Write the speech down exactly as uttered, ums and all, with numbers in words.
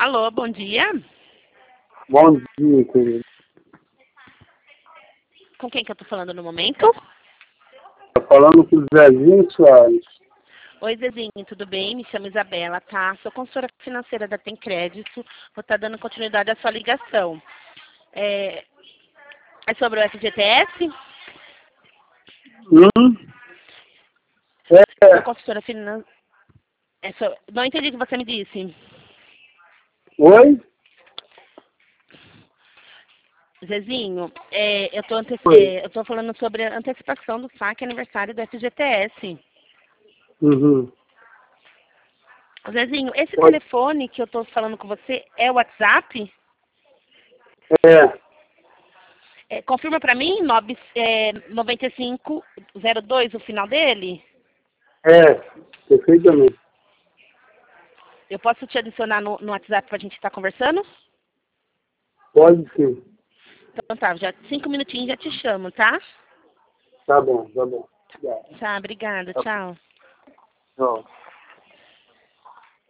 Alô, bom dia. Bom dia, querido. Com quem que eu tô falando no momento? Tá falando com o Zezinho Soares. Oi, Zezinho, tudo bem? Me chamo Isabela, tá? Sou consultora financeira da Tem Crédito. Vou estar dando continuidade à sua ligação. É, é sobre o F G T S? Hum? Sou É. consultora financeira. É so... Não entendi o que você me disse. Oi? Zezinho, é, eu, tô ante... Oi. é, eu tô falando sobre a antecipação do saque aniversário do F G T S. Uhum. Zezinho, esse Pode. telefone que eu tô falando com você é o WhatsApp? É. É, confirma pra mim, nove, é, noventa e cinco zero dois, o final dele? É. Perfeitamente. Eu posso te adicionar no, no WhatsApp pra gente estar conversando? Pode sim. Então tá, já cinco minutinhos já te chamo, tá? Tá bom, tá bom. Tá. Tá, obrigada, Tá. tchau. Tchau.